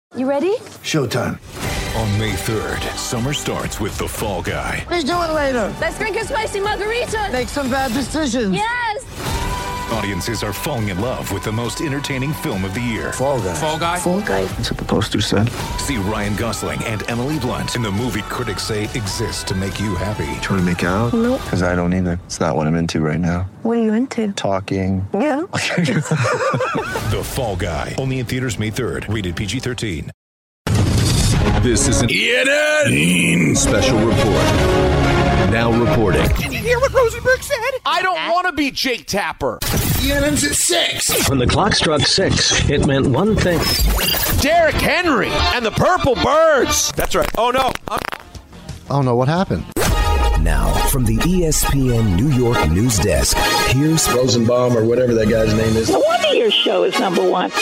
You ready? Showtime. On May 3rd, summer starts with The Fall Guy. Let's do it later. Let's drink a spicy margarita. Make some bad decisions. Yes! Audiences are falling in love with the most entertaining film of the year. Fall Guy. Fall Guy? Fall guy. That's what the poster said. See Ryan Gosling and Emily Blunt in the movie critics say exists to make you happy. Trying to make it out? Nope. Because I don't either. It's not what I'm into right now. What are you into? Talking. Yeah. The Fall Guy. Only in theaters May 3rd. Rated PG-13. This is an ENN special report. Now reporting. Did you hear what Rosenberg said? I don't want to be Jake Tapper. ENN's at 6. When the clock struck 6, it meant one thing. Derrick Henry and the Purple Birds. That's right. Oh, no. Oh, no, what happened? Now, from the ESPN New York news desk, here's Rosenbaum or whatever that guy's name is. No wonder your show is number one.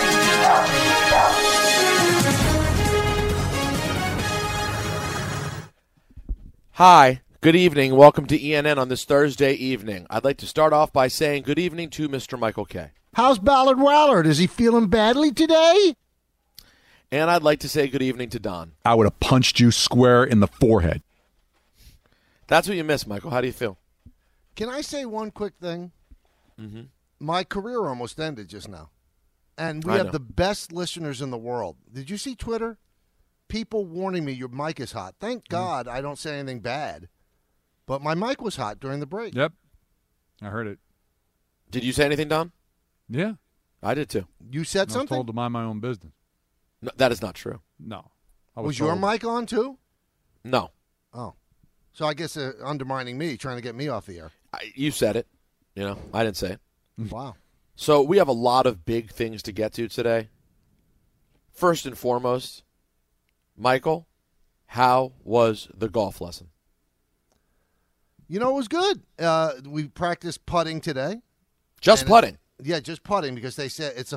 Hi. Good evening. Welcome to ENN on this Thursday evening. I'd like to start off by saying good evening to Mr. Michael Kay. How's Ballard Wallard? Is he feeling badly today? And I'd like to say good evening to Don. I would have punched you square in the forehead. That's what you missed, Michael. How do you feel? Can I say one quick thing? Mm-hmm. My career almost ended just now. And we I have know. the best listeners in the world. Did you see Twitter? People warning me your mic is hot. Thank God I don't say anything bad. But my mic was hot during the break. Yep. I heard it. Did you say anything, Don? Yeah. I did too. You said I was something? told to mind my own business. No, that is not true. No. Was your mic on too? No. Oh. So I guess undermining me, trying to get me off the air. You said it. You know, I didn't say it. Wow. So we have a lot of big things to get to today. First and foremost, Michael, how was the golf lesson? You know, it was good. We practiced putting today. Just putting? Yeah, just putting because they said it's a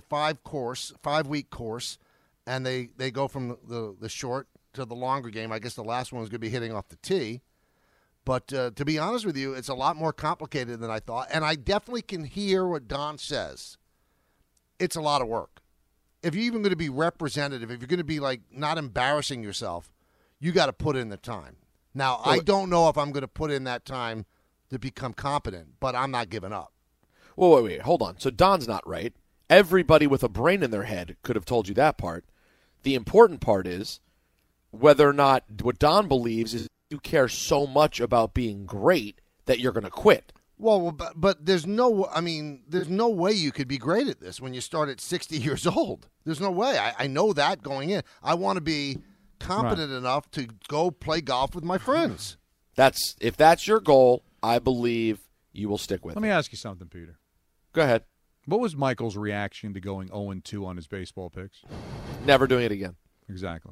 5-week course, and they go from the short to the longer game. I guess the last one was going to be hitting off the tee. But to be honest with you, it's a lot more complicated than I thought. And I definitely can hear what Don says. It's a lot of work. If you're even going to be representative, if you're going to be like not embarrassing yourself, you got to put in the time. Now, I don't know if I'm going to put in that time to become competent, but I'm not giving up. Well, wait, hold on. So Don's not right. Everybody with a brain in their head could have told you that part. The important part is whether or not what Don believes is you care so much about being great that you're going to quit. Well, but there's no way you could be great at this when you start at 60 years old. There's no way. I know that going in. I want to be competent enough to go play golf with my friends. If that's your goal, I believe you will stick with it. Let me ask you something, Peter. Go ahead. What was Michael's reaction to going 0-2 on his baseball picks? Never doing it again. Exactly.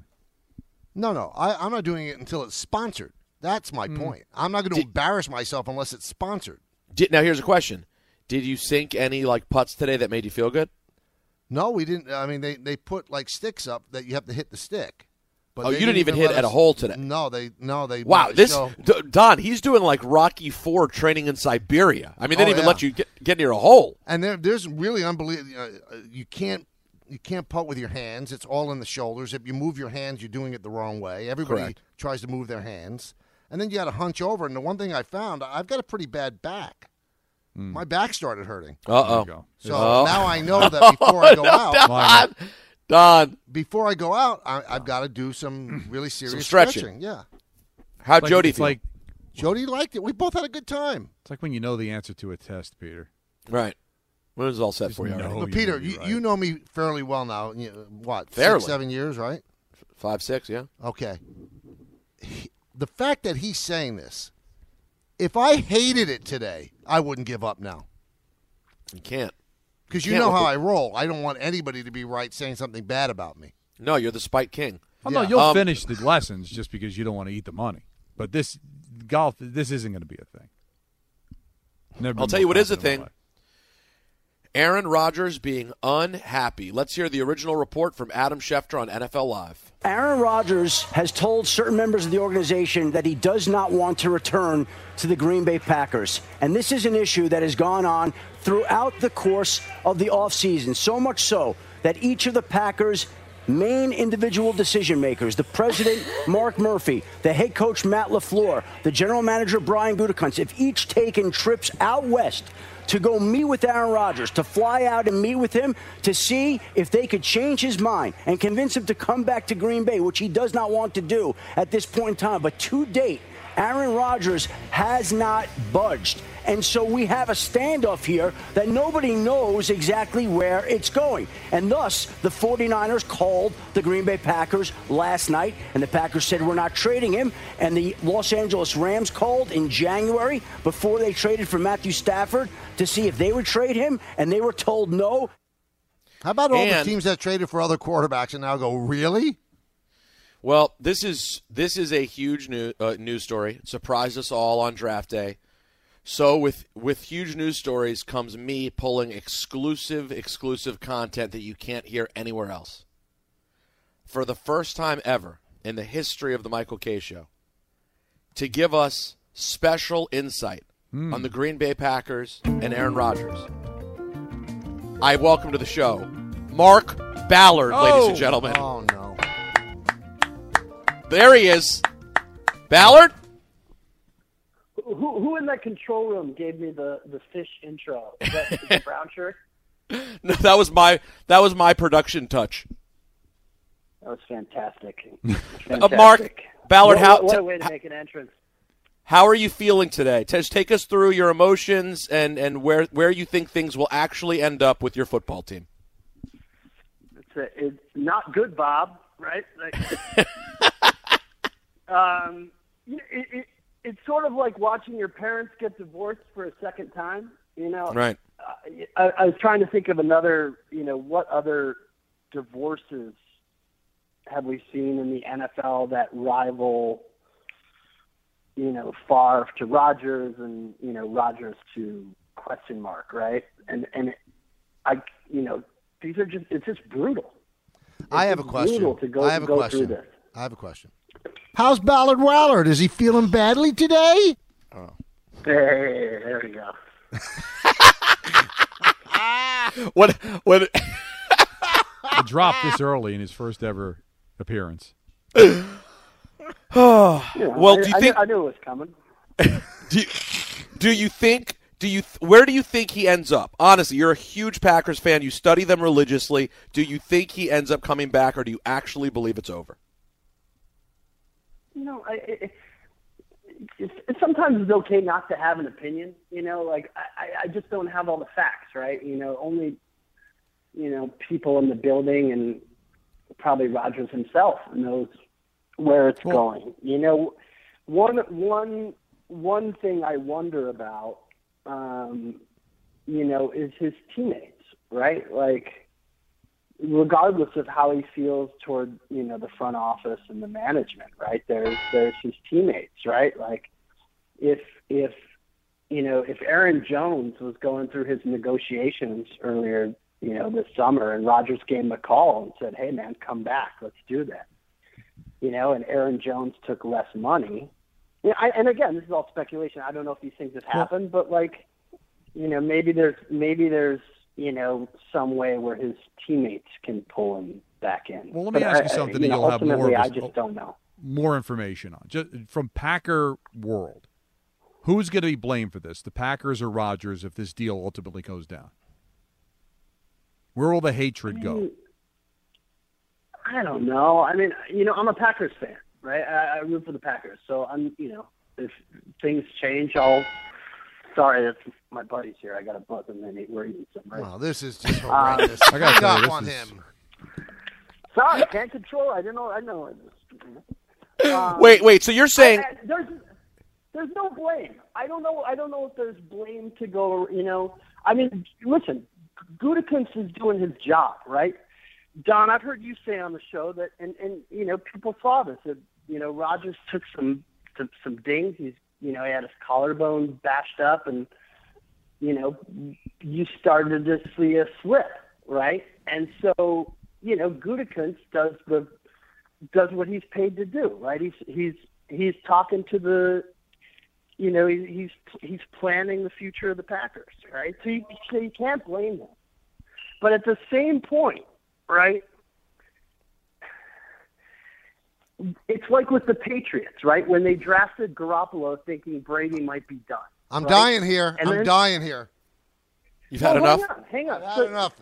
No. I'm not doing it until it's sponsored. That's my point. I'm not going to embarrass myself unless it's sponsored. Now, here's a question. Did you sink any putts today that made you feel good? No, we didn't. I mean, they put sticks up that you have to hit the stick. But you didn't even hit at a hole today. No, they. Wow, Don, he's doing like Rocky IV training in Siberia. I mean, they didn't even let you get near a hole. And there's really unbelievable. You can't putt with your hands. It's all in the shoulders. If you move your hands, you're doing it the wrong way. Everybody tries to move their hands, and then you got to hunch over. And the one thing I found, I've got a pretty bad back. My back started hurting. Uh-oh. So now I know that before I go out. Don. Before I go out, I've got to do some really serious some stretching. Yeah. How'd Jody feel? Jody liked it. We both had a good time. It's like when you know the answer to a test, Peter. Right. When is it all set for you? But Peter, you know me fairly well now. Fairly. 6, 7 years, right? 5, 6, yeah. Okay. The fact that he's saying this, if I hated it today, I wouldn't give up now. You can't. Because you know how I roll. I don't want anybody to be saying something bad about me. No, you're the Spike King. Oh, no, you'll finish the lessons just because you don't want to eat the money. But this isn't going to be a thing. I'll tell you what is a thing. Aaron Rodgers being unhappy. Let's hear the original report from Adam Schefter on NFL Live. Aaron Rodgers has told certain members of the organization that he does not want to return to the Green Bay Packers. And this is an issue that has gone on throughout the course of the offseason, so much so that each of the Packers main individual decision makers, the president, Mark Murphy, the head coach, Matt LaFleur, the general manager, Brian Gutekunst, have each taken trips out west to go meet with Aaron Rodgers, to fly out and meet with him to see if they could change his mind and convince him to come back to Green Bay, which he does not want to do at this point in time. But to date, Aaron Rodgers has not budged. And so we have a standoff here that nobody knows exactly where it's going. And thus, the 49ers called the Green Bay Packers last night, and the Packers said we're not trading him. And the Los Angeles Rams called in January before they traded for Matthew Stafford to see if they would trade him, and they were told no. How about all the teams that traded for other quarterbacks and now go, really? Well, this is a huge news story. It surprised us all on draft day. So with huge news stories comes me pulling exclusive content that you can't hear anywhere else. For the first time ever in the history of the Michael Kay Show, to give us special insight on the Green Bay Packers and Aaron Rodgers, I welcome to the show Mark Ballard, ladies and gentlemen. Oh, no. There he is. Ballard? Who in that control room gave me the fish intro? Is that Brown shirt? No, that was my production touch. That was fantastic. Mark Ballard, what a way to make an entrance. How are you feeling today? Just take us through your emotions and where you think things will actually end up with your football team. It's not good, Bob. Right? It's sort of like watching your parents get divorced for a second time. You know, right? I was trying to think of another. You know, what other divorces have we seen in the NFL that rival? You know, Favre to Rodgers, and Rodgers to ? Right? And these are it's just brutal. I have a question. I have a question. How's Ballard Wallard? Is he feeling badly today? Oh. Hey, there we go. What? He dropped this early in his first ever appearance. Well, do you think? I knew it was coming. Where do you think he ends up? Honestly, you're a huge Packers fan. You study them religiously. Do you think he ends up coming back, or do you actually believe it's over? Sometimes it's okay not to have an opinion. I just don't have all the facts, right? Only people in the building and probably Rodgers himself knows where it's going. One thing I wonder about, is his teammates, right? Like, regardless of how he feels toward, the front office and the management, right? There's his teammates, right? Like, if Aaron Jones was going through his negotiations earlier, this summer, and Rodgers gave him a call and said, "Hey, man, come back, let's do that," and Aaron Jones took less money. And again, this is all speculation. I don't know if these things have happened, but maybe there's some way where his teammates can pull him back in. Well, let me ask you something that you'll have more. I just don't know. More information on just from Packer world. Who's going to be blamed for this? The Packers or Rodgers if this deal ultimately goes down? Where will the hatred go? I don't know. I mean, I'm a Packers fan, right? I root for the Packers. So I'm, if things change, sorry, that's my buddies here. I got a buzz and then we're eating some. Right? Oh, this is just horrendous. I got to tell you, him. Sorry, can't control. I know. Wait. So you're saying there's no blame. I don't know if there's blame to go. I mean, listen, Gutekunst is doing his job, right? Don, I've heard you say on the show that, and people saw this. That Rodgers took some dings. He had his collarbone bashed up, and you started to see a slip, right? And so Gutekunst does what he's paid to do, right? He's talking to the, he's planning the future of the Packers, right? So you can't blame him. But at the same point, right, it's like with the Patriots, right? When they drafted Garoppolo thinking Brady might be done. I'm right? dying here. And I'm dying here. You've had enough? Hang on. I've had enough.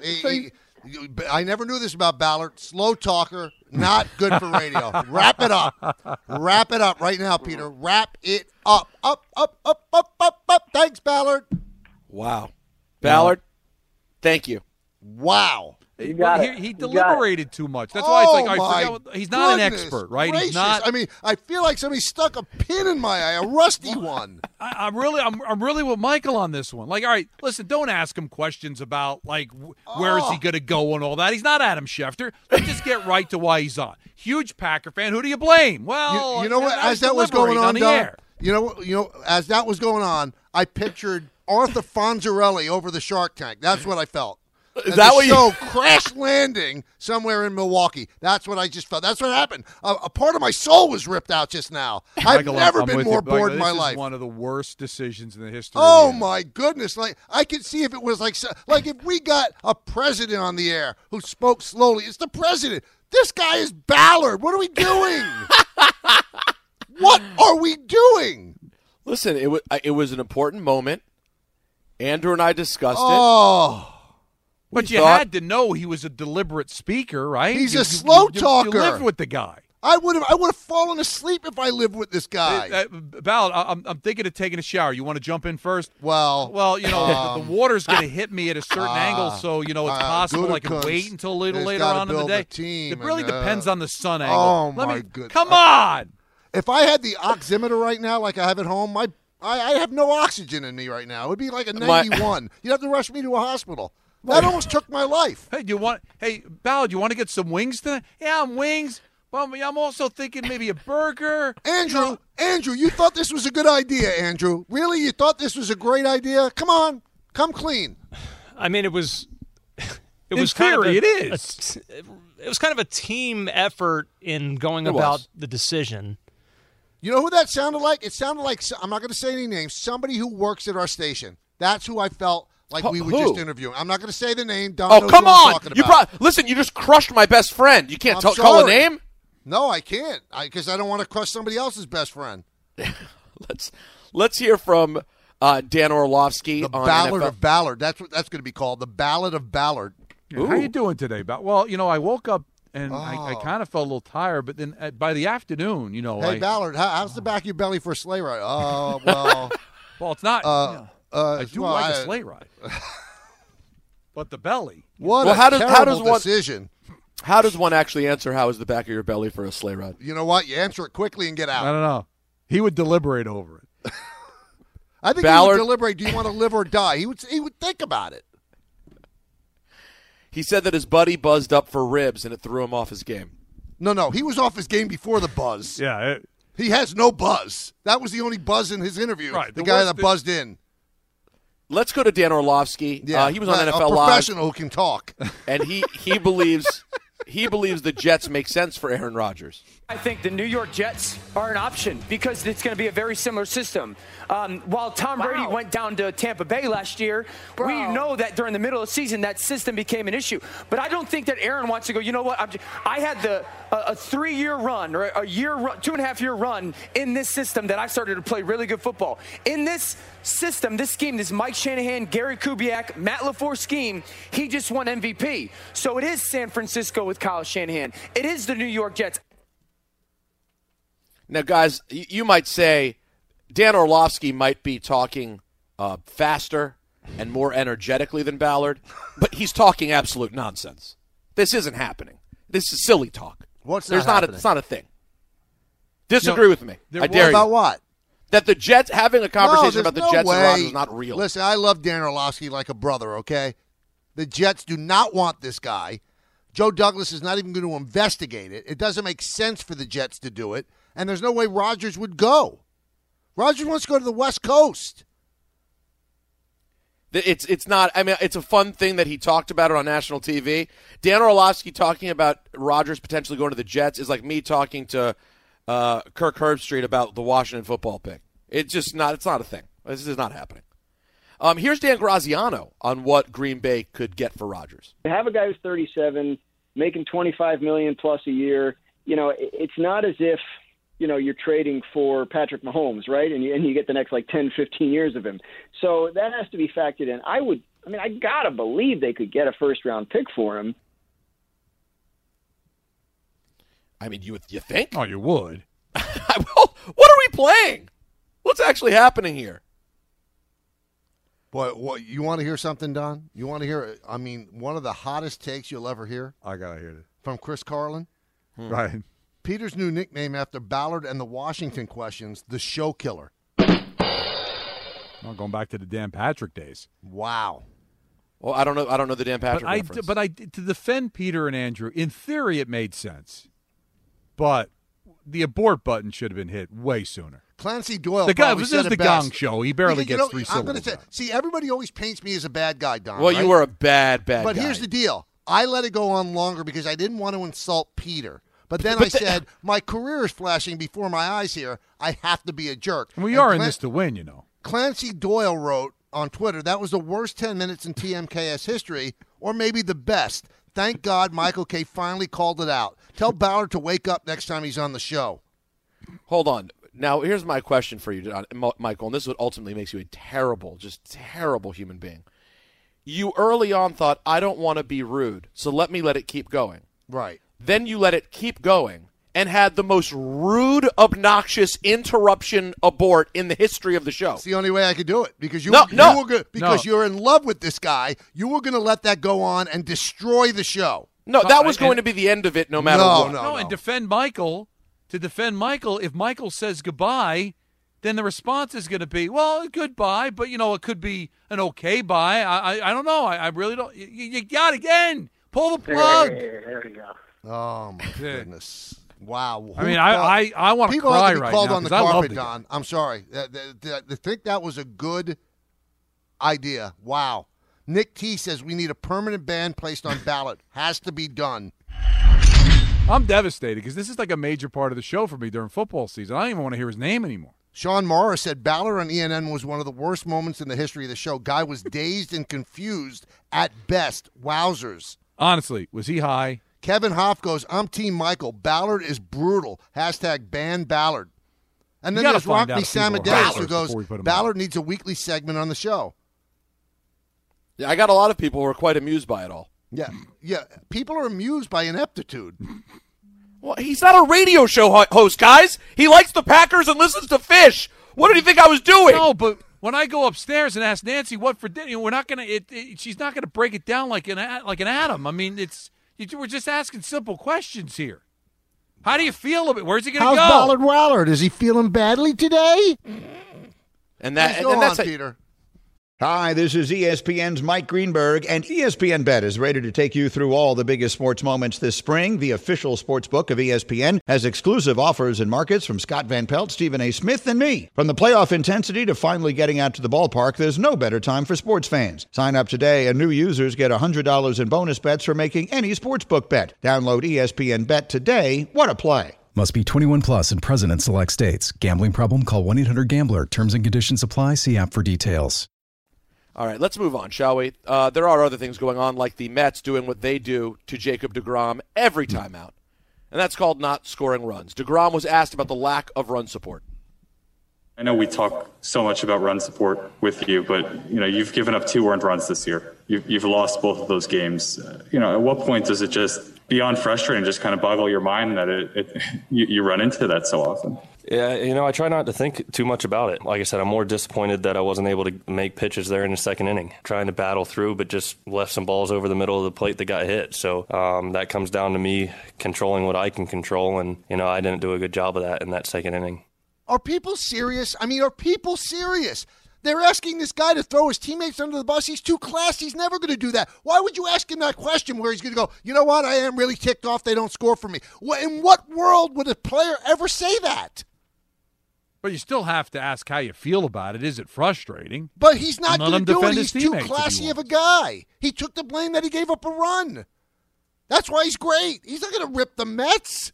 I never knew this about Ballard. Slow talker, not good for radio. Wrap it up. Wrap it up right now, Peter. Wrap it up. Up. Thanks, Ballard. Wow. Ballard, thank you. Wow. He deliberated too much. That's why it's like he's not an expert, right? Gracious. He's not. I mean, I feel like somebody stuck a pin in my eye, a rusty one. I'm really with Michael on this one. Like, all right, listen, don't ask him questions about like where is he going to go and all that. He's not Adam Schefter. Let's just get right to why he's on. Huge Packer fan. Who do you blame? Well, you know what? As that was going on, you know, as that was going on, I pictured Arthur Fonzarelli over the Shark Tank. That's what I felt. Is that what you crash landing somewhere in Milwaukee? That's what I just felt. That's what happened. A part of my soul was ripped out just now. I've never been more bored in my life. This is one of the worst decisions in the history. Oh my goodness! Like I could see if it was like if we got a president on the air who spoke slowly. It's the president. This guy is Ballard. What are we doing? What are we doing? Listen, it was an important moment. Andrew and I discussed it. But you had to know he was a deliberate speaker, right? He's a slow talker. You lived with the guy. I would have fallen asleep if I lived with this guy. Ballard, I'm thinking of taking a shower. You want to jump in first? Well, you know, the water's going to hit me at a certain angle, so you know it's possible I can wait until a little later on in the day. It really depends on the sun angle. Oh my goodness! Come on! If I had the oximeter right now, like I have at home, I have no oxygen in me right now. It would be like a 91. You'd have to rush me to a hospital. That almost took my life. Hey, Ballard, you want to get some wings tonight? Yeah, wings. Well, I'm also thinking maybe a burger. Andrew, you thought this was a good idea, Andrew. Really? You thought this was a great idea? Come on. Come clean. I mean, it was in theory, it is. It was kind of a team effort in going about the decision. You know who that sounded like? It sounded like, I'm not going to say any names, somebody who works at our station. That's who I felt like we were just interviewing. I'm not going to say the name. Don knows come who I'm on! talking about. Listen, you just crushed my best friend. You can't call a name? No, I can't, because I don't want to crush somebody else's best friend. Let's hear from Dan Orlovsky. The on Ballad NFL. of Ballard. That's what that's going to be called. The Ballad of Ballard. How are you doing today, Ballard? Well, you know, I woke up and I kind of felt a little tired, but then by the afternoon, you know. Hey, Ballard, how's the back of your belly for a sleigh ride? Oh, well. Well, it's not. I do like a sleigh ride. But the belly. How does one decision. How does one actually answer how is the back of your belly for a sleigh ride? You know what? You answer it quickly and get out. I don't know. He would deliberate over it. I think he would deliberate, do you want to live or die? He would think about it. He said that his buddy buzzed up for ribs and it threw him off his game. No, he was off his game before the buzz. Yeah. He has no buzz. That was the only buzz in his interview. Right. The guy that buzzed in. Let's go to Dan Orlovsky. Yeah, he was on NFL a Live. professional who can talk. And he believes the Jets make sense for Aaron Rodgers. I think the New York Jets are an option because it's going to be a very similar system. While Tom Brady went down to Tampa Bay last year, we know that during the middle of the season that system became an issue. But I don't think that Aaron wants to go, you know what, I had a 3-year run or a year run, 2.5-year run in this system that I started to play really good football. In this system, this scheme, this Mike Shanahan, Gary Kubiak, Matt LaFleur scheme, he just won MVP. So it is San Francisco with Kyle Shanahan. It is the New York Jets. Now, guys, you might say Dan Orlovsky might be talking faster and more energetically than Ballard, but he's talking absolute nonsense. This isn't happening. This is silly talk. What's There's not It's not a thing. Disagree with me. I dare you. About what? That the Jets, having a conversation about the Jets and Rodgers is not real. Listen, I love Dan Orlovsky like a brother, okay? The Jets do not want this guy. Joe Douglas is not even going to investigate it. It doesn't make sense for the Jets to do it. And there's no way Rodgers would go. Rodgers wants to go to the West Coast. It's not. I mean, it's a fun thing that he talked about it on national TV. Dan Orlovsky talking about Rodgers potentially going to the Jets is like me talking to Kirk Herbstreit about the Washington football pick. It's just not. It's not a thing. This is not happening. Here's Dan Graziano on what Green Bay could get for Rodgers. To have a guy who's 37, making $25 million plus a year. it's not as if, you're trading for Patrick Mahomes, right? And you get the next 10, 15 years of him. So that has to be factored in. I got to believe they could get a first-round pick for him. I mean, you think? Oh, you would. Well, what are we playing? What's actually happening here? Boy, what, you want to hear something, Don? You want to hear, one of the hottest takes you'll ever hear? I got to hear it. From Chris Carlin? Right. Peter's new nickname after Ballard and the Washington questions, the show killer. Well, going back to the Dan Patrick days. Wow. Well, I don't know the Dan Patrick reference. But to defend Peter and Andrew, in theory it made sense. But the abort button should have been hit way sooner. Clancy Doyle. The guy, this is the best. Gong Show. He barely gets 3 syllables. I'm going to say, see, everybody always paints me as a bad guy, Don. Well, right? you were a bad guy. But here's the deal. I let it go on longer because I didn't want to insult Peter. But then I said, my career is flashing before my eyes here. I have to be a jerk. We are in this to win, Clancy Doyle wrote on Twitter, that was the worst 10 minutes in TMKS history, or maybe the best. Thank God Michael K. finally called it out. Tell Ballard to wake up next time he's on the show. Hold on. Now, here's my question for you, Michael, and this is what ultimately makes you a terrible, just terrible human being. You early on thought, I don't want to be rude, so let it keep going. Right. Then you let it keep going and had the most rude, obnoxious interruption abort in the history of the show. It's the only way I could do it because you're in love with this guy. You were going to let that go on and destroy the show. No, that was going to be the end of it no matter what. No, and defend Michael. To defend Michael, if Michael says goodbye, then the response is going to be, well, goodbye, but, it could be an okay bye. I don't know. I really don't. You got it again. Pull the plug. There we go. Oh, my goodness. Wow. I want to cry right now. People have to be called on the carpet, Don. I'm sorry. I think that was a good idea. Wow. Nick T says we need a permanent ban placed on ballot. Has to be done. I'm devastated because this is like a major part of the show for me during football season. I don't even want to hear his name anymore. Sean Morris said Ballard on ENN was one of the worst moments in the history of the show. Guy was dazed and confused at best. Wowzers. Honestly, was he high? Kevin Hoff goes, I'm Team Michael. Ballard is brutal. # ban Ballard. And then there's Rockby Samadeus who goes, Ballard needs a weekly segment on the show. Yeah, I got a lot of people who are quite amused by it all. Yeah. People are amused by ineptitude. Well, he's not a radio show host, guys. He likes the Packers and listens to Fish. What did he think I was doing? No, but when I go upstairs and ask Nancy what for dinner, we're not gonna. She's not gonna break it down like an atom. I mean, we're just asking simple questions here. How do you feel about it? Where's he gonna go? How's Ballard Wallard? Is he feeling badly today? And that's Peter. Hi, this is ESPN's Mike Greenberg, and ESPN Bet is ready to take you through all the biggest sports moments this spring. The official sports book of ESPN has exclusive offers and markets from Scott Van Pelt, Stephen A. Smith, and me. From the playoff intensity to finally getting out to the ballpark, there's no better time for sports fans. Sign up today, and new users get $100 in bonus bets for making any sportsbook bet. Download ESPN Bet today. What a play. Must be 21 plus and present in select states. Gambling problem? Call 1-800-GAMBLER. Terms and conditions apply. See app for details. All right, let's move on, shall we? There are other things going on, like the Mets doing what they do to Jacob deGrom every time out, and that's called not scoring runs. deGrom was asked about the lack of run support. I know we talk so much about run support with you, but you've given up 2 earned runs this year. You've lost both of those games. At what point does it just beyond frustrating, just kind of boggle your mind that you run into that so often? Yeah, I try not to think too much about it. Like I said, I'm more disappointed that I wasn't able to make pitches there in the second inning. Trying to battle through, but just left some balls over the middle of the plate that got hit. So that comes down to me controlling what I can control, and I didn't do a good job of that in that second inning. Are people serious? Are people serious? They're asking this guy to throw his teammates under the bus. He's too classy. He's never going to do that. Why would you ask him that question where he's going to go, you know what, I am really ticked off they don't score for me? In what world would a player ever say that? But you still have to ask how you feel about it. Is it frustrating? But he's not going to do it. He's too classy of a guy. He took the blame that he gave up a run. That's why he's great. He's not going to rip the Mets.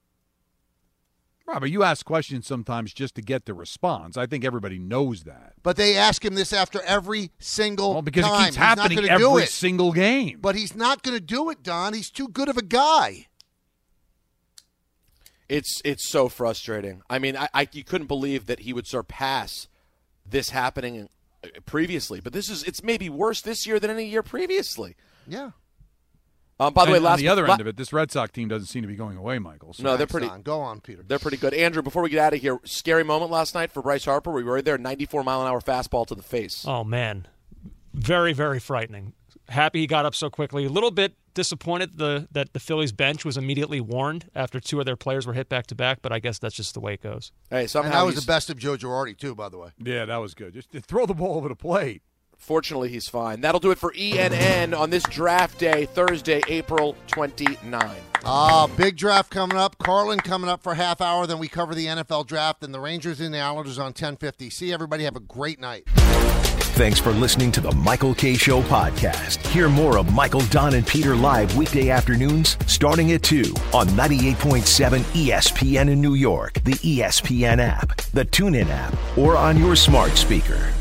Robert, you ask questions sometimes just to get the response. I think everybody knows that. But they ask him this after every single because time. It keeps happening every single game. But he's not going to do it, Don. He's too good of a guy. It's so frustrating. I mean, you couldn't believe that he would surpass this happening previously, but it's maybe worse this year than any year previously. Yeah. By the way, on the other end of it, this Red Sox team doesn't seem to be going away, Michael. So. No, they're pretty. Go on, Peter. They're pretty good. Andrew, before we get out of here, scary moment last night for Bryce Harper. We were there, 94-mile-an-hour fastball to the face. Oh man, very, very frightening. Happy he got up so quickly. A little bit disappointed that the Phillies bench was immediately warned after two of their players were hit back-to-back, but I guess that's just the way it goes. Hey, somehow and that was the best of Joe Girardi, too, by the way. Yeah, that was good. Just throw the ball over the plate. Fortunately, he's fine. That'll do it for ENN on this draft day, Thursday, April 29. Big draft coming up. Carlin coming up for a half hour. Then we cover the NFL draft and the Rangers and the Islanders on 10:50. See everybody. Have a great night. Thanks for listening to the Michael K. Show podcast. Hear more of Michael, Don, and Peter live weekday afternoons starting at 2 on 98.7 ESPN in New York, the ESPN app, the TuneIn app, or on your smart speaker.